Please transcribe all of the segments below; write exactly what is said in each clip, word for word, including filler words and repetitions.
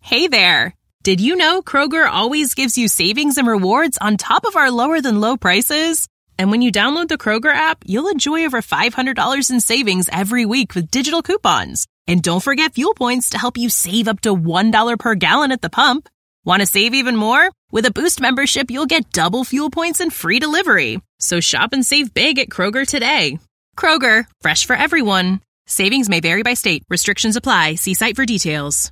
Hey there! Did you know Kroger always gives you savings and rewards on top of our lower-than-low prices? And when you download the Kroger app, you'll enjoy over five hundred dollars in savings every week with digital coupons. And don't forget fuel points to help you save up to one dollar per gallon at the pump. Want to save even more? With a Boost membership, you'll get double fuel points and free delivery. So shop and save big at Kroger today. Kroger, fresh for everyone. Savings may vary by state. Restrictions apply. See site for details.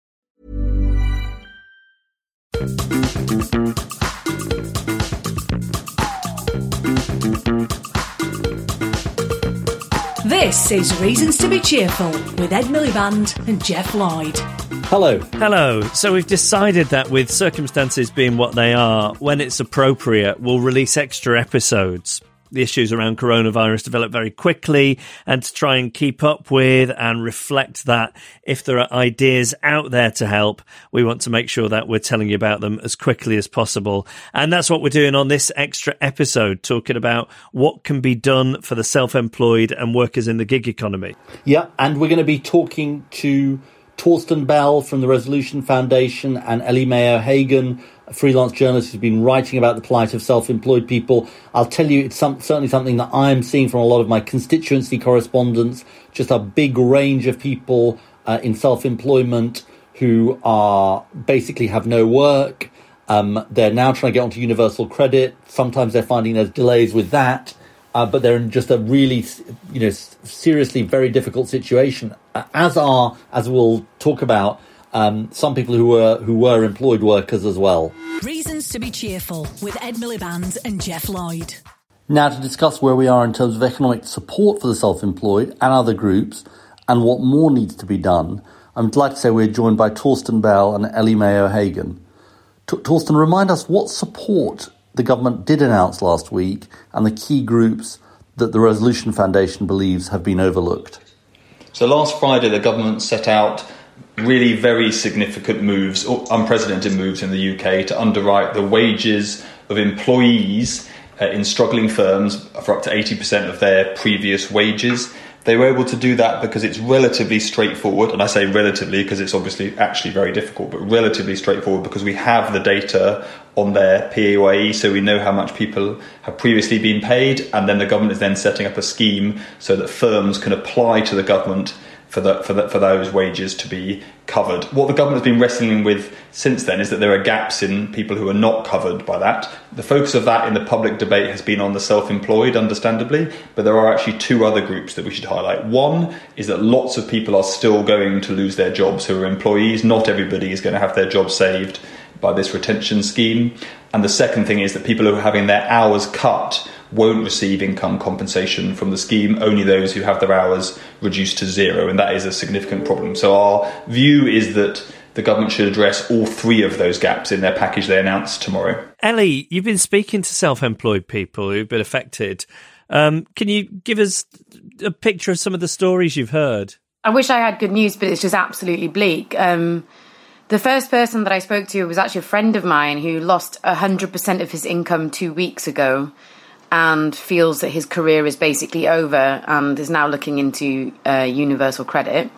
This is Reasons to be Cheerful with Ed Miliband and Jeff Lloyd. Hello. Hello. So we've decided that with circumstances being what they are, when it's appropriate, we'll release extra episodes. The issues around coronavirus develop very quickly, and to try and keep up with and reflect that, if there are ideas out there to help, we want to make sure that we're telling you about them as quickly as possible. And that's what we're doing on this extra episode, talking about what can be done for the self-employed and workers in the gig economy. Yeah, and we're going to be talking to Torsten Bell from the Resolution Foundation and Ellie Mae-O'Hagan, a freelance journalist who's been writing about the plight of self-employed people. I'll tell you, it's some, certainly something that I'm seeing from a lot of my constituency correspondents, just a big range of people uh, in self-employment who are basically have no work. Um, they're now trying to get onto universal credit. Sometimes they're finding there's delays with that, uh, but they're in just a really, you know, seriously very difficult situation, uh, as are, as we'll talk about, Um, some people who were who were employed workers as well. Reasons to be Cheerful with Ed Miliband and Jeff Lloyd. Now, to discuss where we are in terms of economic support for the self-employed and other groups, and what more needs to be done, I'm delighted to say we're joined by Torsten Bell and Ellie Mae-O'Hagan. T- Torsten, remind us what support the government did announce last week and the key groups that the Resolution Foundation believes have been overlooked. So last Friday, the government set out really very significant moves, unprecedented moves in the U K to underwrite the wages of employees uh, in struggling firms for up to eighty percent of their previous wages. They were able to do that because it's relatively straightforward, and I say relatively because it's obviously actually very difficult, but relatively straightforward because we have the data on their P A Y E, so we know how much people have previously been paid, and then the government is then setting up a scheme so that firms can apply to the government for the, for the, for those wages to be covered. What the government has been wrestling with since then is that there are gaps in people who are not covered by that. The focus of that in the public debate has been on the self-employed, understandably, but there are actually two other groups that we should highlight. One is that lots of people are still going to lose their jobs who are employees. Not everybody is going to have their job saved by this retention scheme. And the second thing is that people who are having their hours cut won't receive income compensation from the scheme, only those who have their hours reduced to zero, and that is a significant problem. So our view is that the government should address all three of those gaps in their package they announce tomorrow. Ellie, you've been speaking to self-employed people who've been affected. Um, can you give us a picture of some of the stories you've heard? I wish I had good news, but it's just absolutely bleak. Um, the first person that I spoke to was actually a friend of mine who lost one hundred percent of his income two weeks ago and feels that his career is basically over and is now looking into uh, universal credit.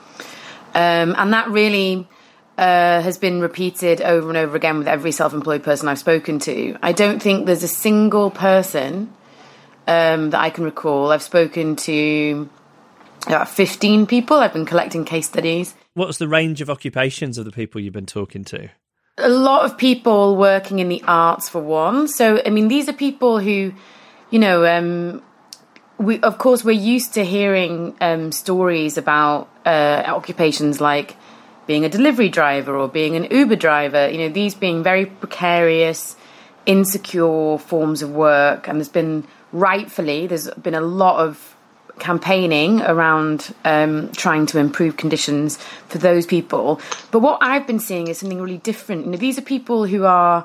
Um, and that really uh, has been repeated over and over again with every self-employed person I've spoken to. I don't think there's a single person um, that I can recall. I've spoken to about fifteen people. I've been collecting case studies. What's the range of occupations of the people you've been talking to? A lot of people working in the arts, for one. So, I mean, these are people who, you know, um, we, of course, we're used to hearing um, stories about uh, occupations like being a delivery driver or being an Uber driver, you know, these being very precarious, insecure forms of work. And there's been, rightfully, there's been a lot of campaigning around um, trying to improve conditions for those people. But what I've been seeing is something really different. You know, these are people who are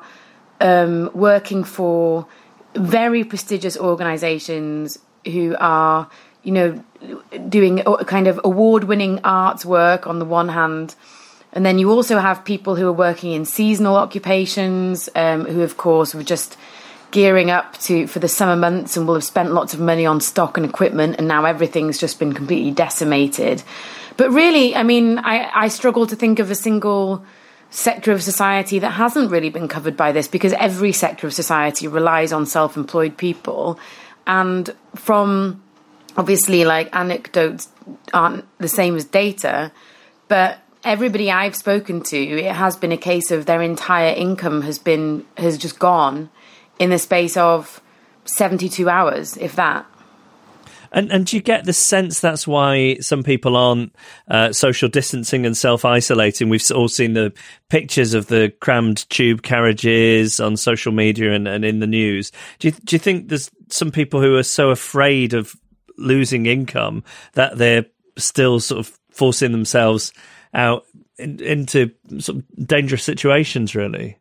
um, working for very prestigious organisations who are, you know, doing kind of award-winning arts work on the one hand, and then you also have people who are working in seasonal occupations, um, who, of course, were just gearing up to for the summer months and will have spent lots of money on stock and equipment, and now everything's just been completely decimated. But really, I mean, I, I struggle to think of a single sector of society that hasn't really been covered by this, because every sector of society relies on self-employed people. And from, obviously, like, anecdotes aren't the same as data, but everybody I've spoken to, it has been a case of their entire income has been has just gone in the space of seventy-two hours, if that. And and do you get the sense that's why some people aren't uh, social distancing and self-isolating? We've all seen the pictures of the crammed tube carriages on social media and, and in the news. Do you, do you think there's some people who are so afraid of losing income that they're still sort of forcing themselves out in, into sort of dangerous situations, really?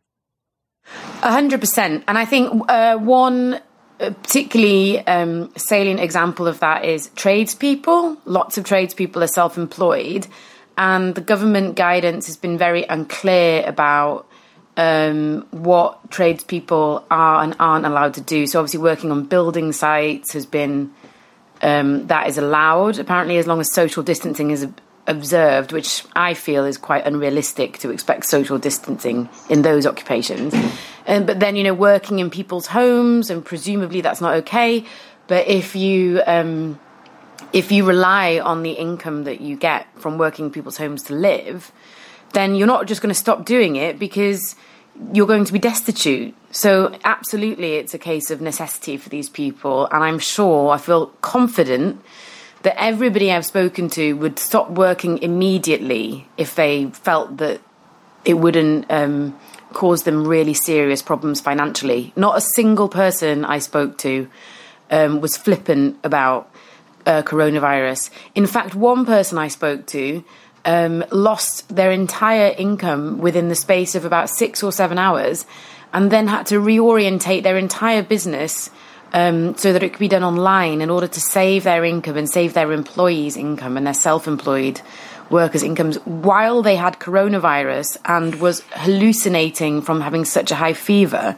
A hundred percent. And I think uh, one... A particularly um, salient example of that is tradespeople. Lots of tradespeople are self-employed, and the government guidance has been very unclear about um, what tradespeople are and aren't allowed to do. So obviously working on building sites has been, um, that is allowed, apparently, as long as social distancing is observed, which I feel is quite unrealistic to expect social distancing in those occupations. Um, but then, you know, working in people's homes, and presumably that's not okay. But if you um, if you rely on the income that you get from working in people's homes to live, then you're not just going to stop doing it because you're going to be destitute. So absolutely, it's a case of necessity for these people. And I'm sure, I feel confident that everybody I've spoken to would stop working immediately if they felt that it wouldn't um, cause them really serious problems financially. Not a single person I spoke to um, was flippant about uh, coronavirus. In fact, one person I spoke to um, lost their entire income within the space of about six or seven hours and then had to reorientate their entire business Um, so that it could be done online in order to save their income and save their employees' income and their self-employed workers' incomes while they had coronavirus and was hallucinating from having such a high fever.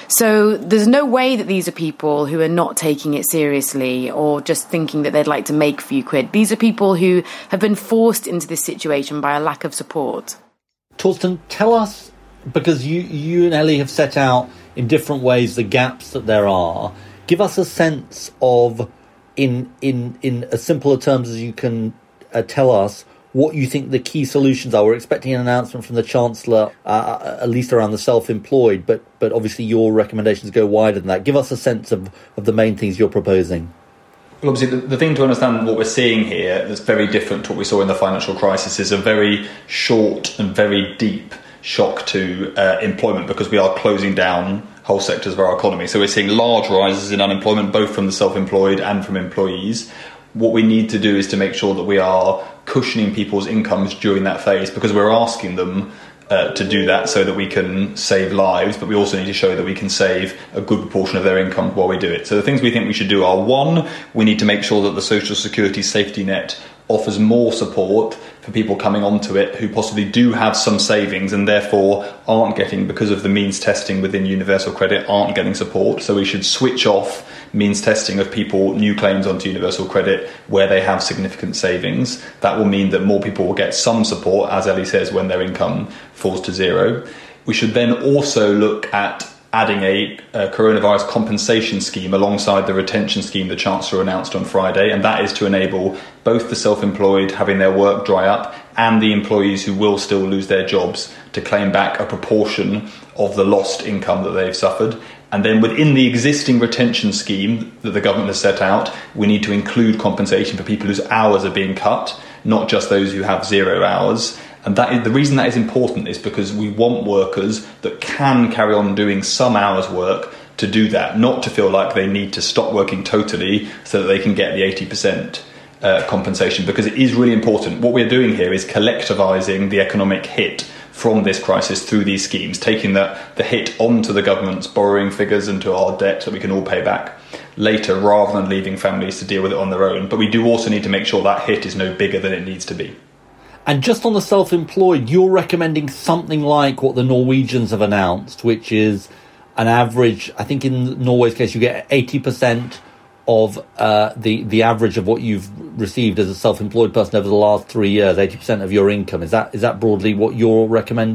So there's no way that these are people who are not taking it seriously or just thinking that they'd like to make a few quid. These are people who have been forced into this situation by a lack of support. Torsten, tell us, because you, you and Ellie have set out in different ways the gaps that there are. Give us a sense of, in in in as simpler terms as you can uh, tell us, what you think the key solutions are. We're expecting an announcement from the Chancellor, uh, at least around the self-employed, but but obviously your recommendations go wider than that. Give us a sense of, of the main things you're proposing. Well, obviously, the, the thing to understand what we're seeing here that's very different to what we saw in the financial crisis is a very short and very deep shock to uh, employment, because we are closing down whole sectors of our economy. So we're seeing large rises in unemployment, both from the self-employed and from employees. What we need to do is to make sure that we are cushioning people's incomes during that phase, because we're asking them uh, to do that so that we can save lives, but we also need to show that we can save a good proportion of their income while we do it. So the things we think we should do are, one, we need to make sure that the social security safety net offers more support for people coming onto it who possibly do have some savings and therefore aren't getting, because of the means testing within universal credit, aren't getting support. So we should switch off means testing of people, new claims onto universal credit where they have significant savings. That will mean that more people will get some support, as Ellie says, when their income falls to zero. We should then also look at adding a, a coronavirus compensation scheme alongside the retention scheme the Chancellor announced on Friday, and that is to enable both the self-employed having their work dry up and the employees who will still lose their jobs to claim back a proportion of the lost income that they've suffered. And then within the existing retention scheme that the government has set out, we need to include compensation for people whose hours are being cut, not just those who have zero hours. And that is, the reason that is important is because we want workers that can carry on doing some hours work to do that, not to feel like they need to stop working totally so that they can get the eighty percent uh, compensation, because it is really important. What we're doing here is collectivising the economic hit from this crisis through these schemes, taking the, the hit onto the government's borrowing figures and to our debt that we can all pay back later, rather than leaving families to deal with it on their own. But we do also need to make sure that hit is no bigger than it needs to be. And just on the self-employed, you're recommending something like what the Norwegians have announced, which is an average, I think in Norway's case, you get eighty percent of uh, the, the average of what you've received as a self-employed person over the last three years, eighty percent of your income. Is that is that broadly what you're recommending?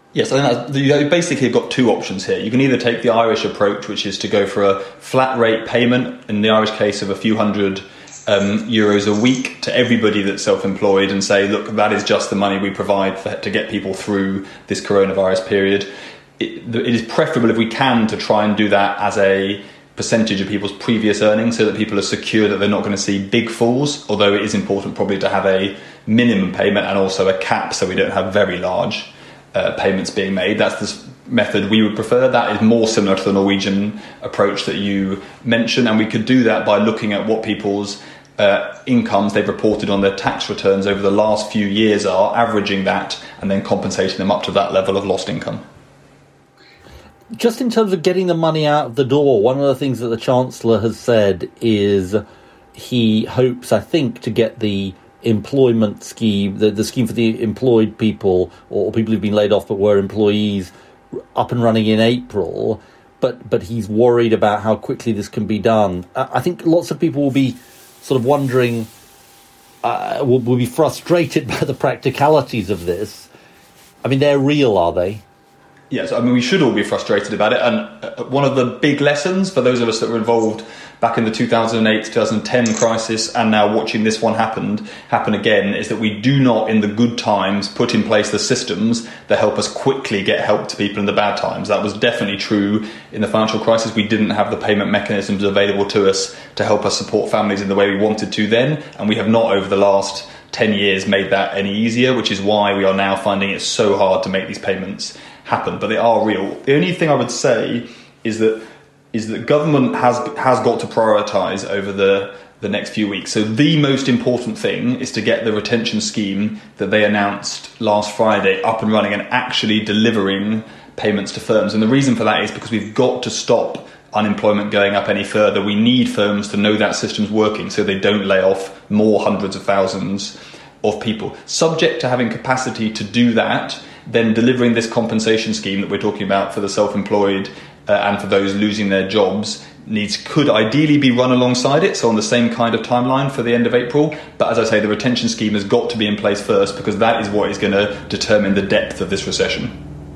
Yes, I think that's, you basically have got two options here. You can either take the Irish approach, which is to go for a flat rate payment, in the Irish case of a few hundred um, euros a week to everybody that's self-employed, and say, look, that is just the money we provide for, to get people through this coronavirus period. It, it is preferable, if we can, to try and do that as a percentage of people's previous earnings, so that people are secure that they're not going to see big falls, although it is important probably to have a minimum payment and also a cap, so we don't have very large Uh, payments being made. That's the method we would prefer. That is more similar to the Norwegian approach that you mentioned, and we could do that by looking at what people's uh, incomes they've reported on their tax returns over the last few years are, averaging that, and then compensating them up to that level of lost income. Just in terms of getting the money out of the door, one of the things that the Chancellor has said is he hopes, I think, to get the employment scheme, the, the scheme for the employed people or people who've been laid off but were employees, up and running in April, but but he's worried about how quickly this can be done. I think lots of people will be sort of wondering, uh, will, will be frustrated by the practicalities of this. I mean, they're real, are they? Yes, I mean, we should all be frustrated about it. And one of the big lessons for those of us that were involved back in the two thousand eight to two thousand ten crisis, and now watching this one happen, happen again, is that we do not, in the good times, put in place the systems that help us quickly get help to people in the bad times. That was definitely true in the financial crisis. We didn't have the payment mechanisms available to us to help us support families in the way we wanted to then, and we have not, over the last ten years, made that any easier, which is why we are now finding it so hard to make these payments happen. But they are real. The only thing I would say is that is that government has has got to prioritise over the the next few weeks. So the most important thing is to get the retention scheme that they announced last Friday up and running and actually delivering payments to firms. And the reason for that is because we've got to stop unemployment going up any further. We need firms to know that system's working so they don't lay off more hundreds of thousands of people. Subject to having capacity to do that, then delivering this compensation scheme that we're talking about for the self-employed uh, and for those losing their jobs needs could ideally be run alongside it, so on the same kind of timeline for the end of April. But as I say, the retention scheme has got to be in place first, because that is what is going to determine the depth of this recession.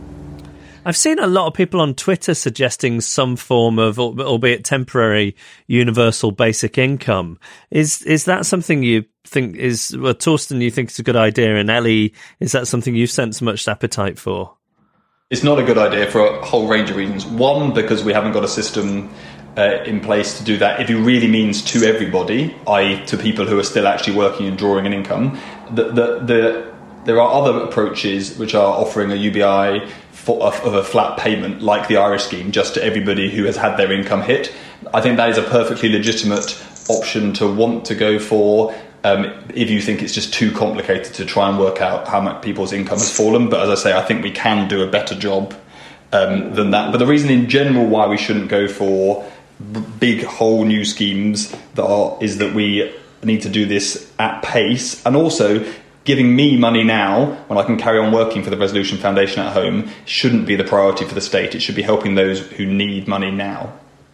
I've seen a lot of people on Twitter suggesting some form of, albeit temporary, universal basic income. Is is that something you think is, well, Torsten, you think it's a good idea, and Ellie, is that something you've sensed much appetite for? It's not a good idea for a whole range of reasons. One, because we haven't got a system uh, in place to do that if it really means to everybody, that is to people who are still actually working and drawing an income. The, the, the, there are other approaches which are offering a U B I for, of a flat payment, like the Irish scheme, just to everybody who has had their income hit. I think that is a perfectly legitimate option to want to go for, um, if you think it's just too complicated to try and work out how much people's income has fallen. But as I say, I think we can do a better job um, than that. But the reason in general why we shouldn't go for b- big whole new schemes that are, is that we need to do this at pace, and also giving me money now when I can carry on working for the Resolution Foundation at home shouldn't be the priority for the state. It should be helping those who need money now.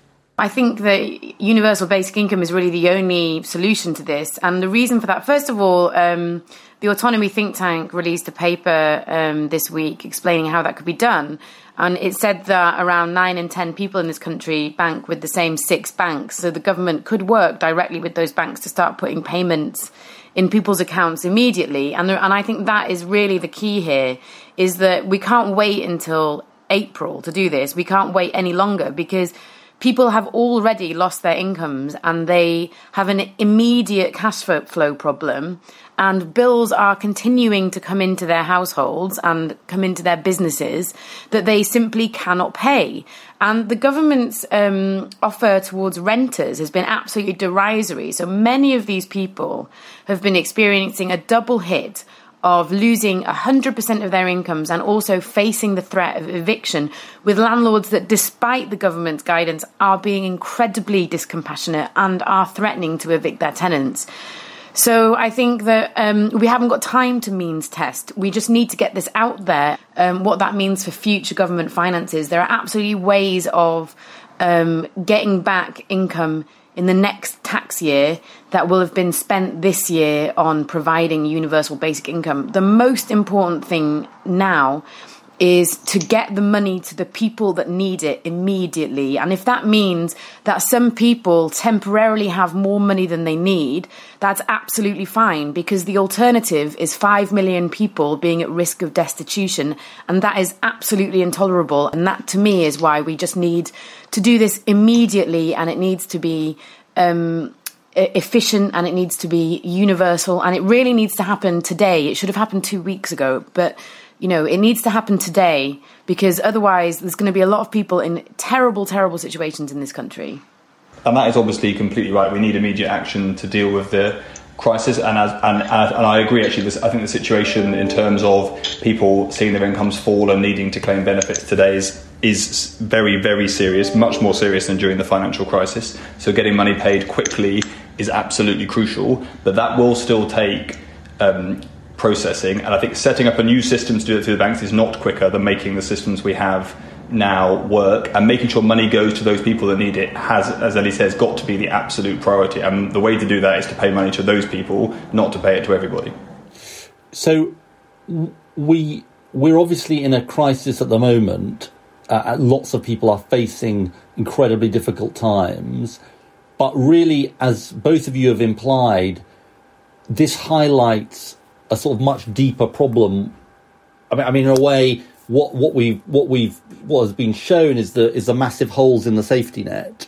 I think that universal basic income is really the only solution to this. And the reason for that, first of all, um, the Autonomy think tank released a paper um, this week explaining how that could be done. And it said that around nine in ten people in this country bank with the same six banks. So the government could work directly with those banks to start putting payments in people's accounts immediately. And there, and I think that is really the key here, is that we can't wait until April to do this. We can't wait any longer, because people have already lost their incomes and they have an immediate cash flow problem, and bills are continuing to come into their households and come into their businesses that they simply cannot pay. And the government's um, offer towards renters has been absolutely derisory. So many of these people have been experiencing a double hit of losing one hundred percent of their incomes and also facing the threat of eviction, with landlords that, despite the government's guidance, are being incredibly discompassionate and are threatening to evict their tenants. So I think that um, we haven't got time to means test. We just need to get this out there, um, what that means for future government finances. There are absolutely ways of um, getting back income in the next tax year that will have been spent this year on providing universal basic income. The most important thing now is to get the money to the people that need it immediately. And if that means that some people temporarily have more money than they need, that's absolutely fine, because the alternative is five million people being at risk of destitution. And that is absolutely intolerable. And that, to me, is why we just need to do this immediately, and it needs to be um, efficient, and it needs to be universal, and it really needs to happen today. It should have happened two weeks ago, but you know, it needs to happen today, because otherwise there's going to be a lot of people in terrible, terrible situations in this country. And that is obviously completely right. We need immediate action to deal with the crisis. And as, and, and, and I agree, actually, this, I think the situation in terms of people seeing their incomes fall and needing to claim benefits today is, is very, very serious, much more serious than during the financial crisis. So getting money paid quickly is absolutely crucial, but that will still take um, processing. And I think setting up a new system to do it through the banks is not quicker than making the systems we have now work, and making sure money goes to those people that need it has, as Ellie says, got to be the absolute priority. And the way to do that is to pay money to those people, not to pay it to everybody. So we, we're obviously in a crisis at the moment. Uh, lots of people are facing incredibly difficult times. But really, as both of you have implied, this highlights a sort of much deeper problem. I mean, I mean, in a way, what what we what we've what has been shown is the is the massive holes in the safety net.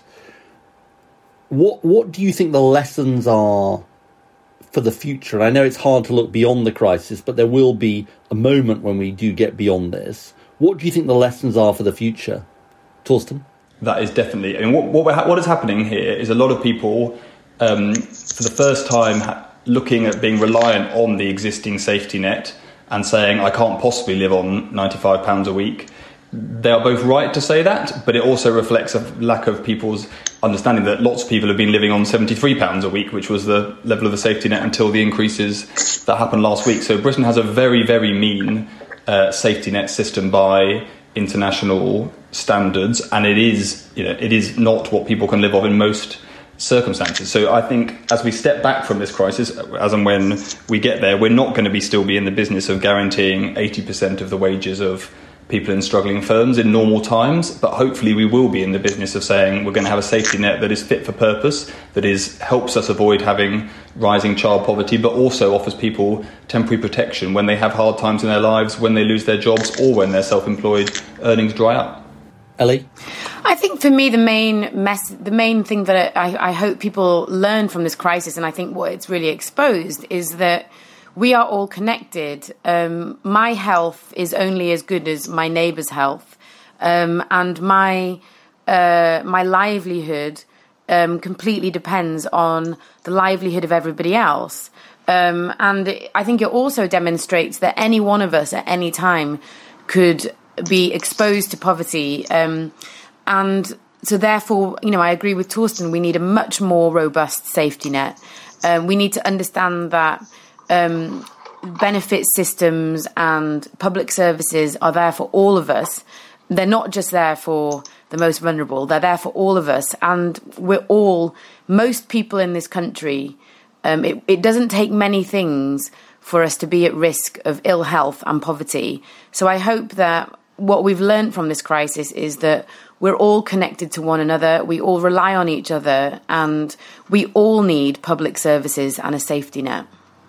What what do you think the lessons are for the future? And I know it's hard to look beyond the crisis, but there will be a moment when we do get beyond this. What do you think the lessons are for the future, Torsten? That is definitely. I mean, what what, we're, what is happening here is a lot of people, um, for the first time, ha- looking at being reliant on the existing safety net and saying, I can't possibly live on ninety-five pounds a week. They are both right to say that, but it also reflects a lack of people's understanding that lots of people have been living on seventy-three pounds a week, which was the level of the safety net until the increases that happened last week. So Britain has a very, very mean uh, safety net system by international standards, and it is, you know, it is not what people can live off in most circumstances. So I think as we step back from this crisis, as and when we get there, we're not going to be still be in the business of guaranteeing eighty percent of the wages of people in struggling firms in normal times, but hopefully we will be in the business of saying we're going to have a safety net that is fit for purpose, that is helps us avoid having rising child poverty, but also offers people temporary protection when they have hard times in their lives, when they lose their jobs, or when their self-employed earnings dry up. Ellie? I think for me the main mess, the main thing that I, I hope people learn from this crisis, and I think what it's really exposed, is that we are all connected. Um, my health is only as good as my neighbour's health, um, and my uh, my livelihood um, completely depends on the livelihood of everybody else. Um, and I think it also demonstrates that any one of us at any time could be exposed to poverty. Um, and so therefore, you know, I agree with Torsten, we need a much more robust safety net. Um, we need to understand that Um, benefit systems and public services are there for all of us. They're not just there for the most vulnerable. They're there for all of us. And we're all, most people in this country, um, it, it doesn't take many things for us to be at risk of ill health and poverty. So I hope that what we've learned from this crisis is that we're all connected to one another. We all rely on each other, and we all need public services and a safety net.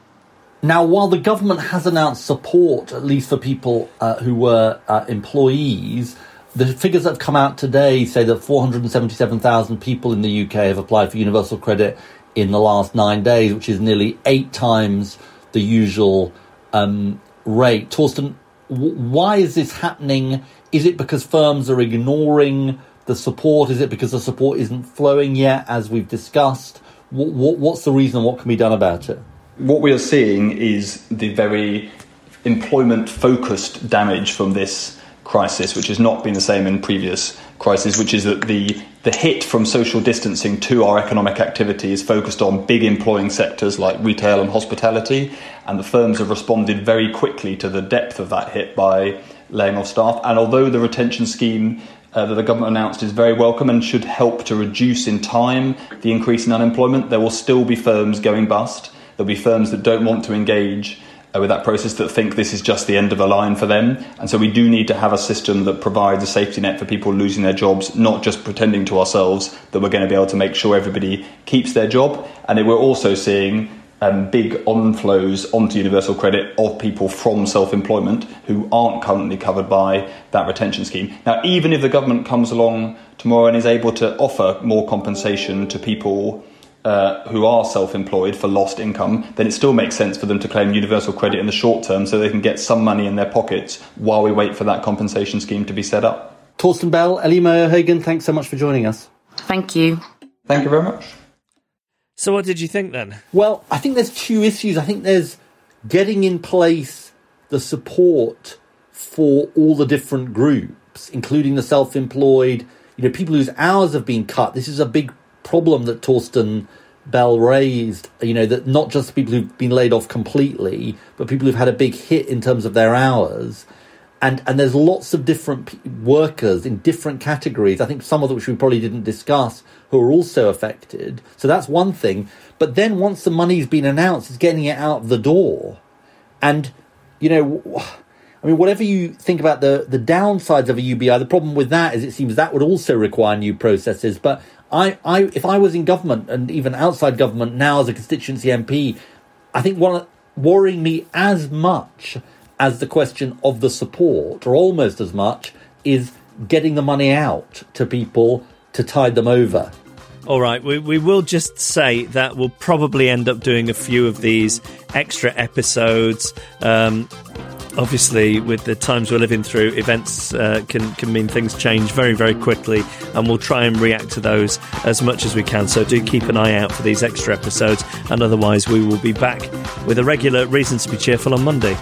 Now, while the government has announced support, at least for people uh, who were uh, employees, the figures that have come out today say that four hundred seventy-seven thousand people in the U K have applied for universal credit in the last nine days, which is nearly eight times the usual um, rate. Torsten, w- why is this happening? Is it because firms are ignoring the support? Is it because the support isn't flowing yet, as we've discussed? W- w- what's the reason? What can be done about it? What we are seeing is the very employment-focused damage from this crisis, which has not been the same in previous crises, which is that the, the hit from social distancing to our economic activity is focused on big employing sectors like retail and hospitality, and the firms have responded very quickly to the depth of that hit by laying off staff. And although the retention scheme uh, that the government announced is very welcome and should help to reduce in time the increase in unemployment, there will still be firms going bust. There'll be firms that don't want to engage uh, with that process that think this is just the end of a line for them. And so we do need to have a system that provides a safety net for people losing their jobs, not just pretending to ourselves that we're going to be able to make sure everybody keeps their job. And then we're also seeing um, big onflows onto universal credit of people from self-employment who aren't currently covered by that retention scheme. Now, even if the government comes along tomorrow and is able to offer more compensation to people uh, who are self-employed for lost income, then it still makes sense for them to claim universal credit in the short term so they can get some money in their pockets while we wait for that compensation scheme to be set up. Torsten Bell, Ellie Mayo-Hagan, thanks so much for joining us. Thank you. Thank you very much. So what did you think then? Well, I think there's two issues. I think there's getting in place the support for all the different groups, including the self-employed, you know, people whose hours have been cut. This is a big problem that Torsten Bell raised, you know, that not just people who've been laid off completely, but people who've had a big hit in terms of their hours. And and there's lots of different p- workers in different categories, I think some of which we probably didn't discuss, who are also affected. So that's one thing. But then once the money's been announced, it's getting it out the door. And, you know, I mean, whatever you think about the, the downsides of a U B I, the problem with that is it seems that would also require new processes. But I, I if I was in government and even outside government now as a constituency M P, I think one worrying me as much as the question of the support, or almost as much, is getting the money out to people to tide them over. All right, we, we will just say that we'll probably end up doing a few of these extra episodes. Um, obviously, with the times we're living through, events uh, can, can mean things change very, very quickly, and we'll try and react to those as much as we can. So do keep an eye out for these extra episodes, and otherwise we will be back with a regular Reasons to be Cheerful on Monday.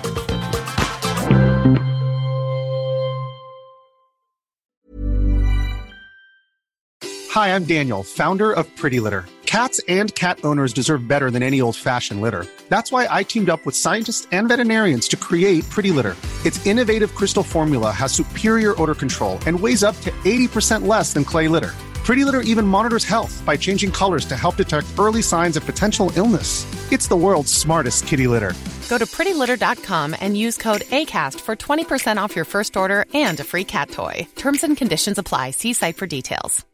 Hi, I'm Daniel, founder of Pretty Litter. Cats and cat owners deserve better than any old-fashioned litter. That's why I teamed up with scientists and veterinarians to create Pretty Litter. Its innovative crystal formula has superior odor control and weighs up to eighty percent less than clay litter. Pretty Litter even monitors health by changing colors to help detect early signs of potential illness. It's the world's smartest kitty litter. Go to pretty litter dot com and use code ACAST for twenty percent off your first order and a free cat toy. Terms and conditions apply. See site for details.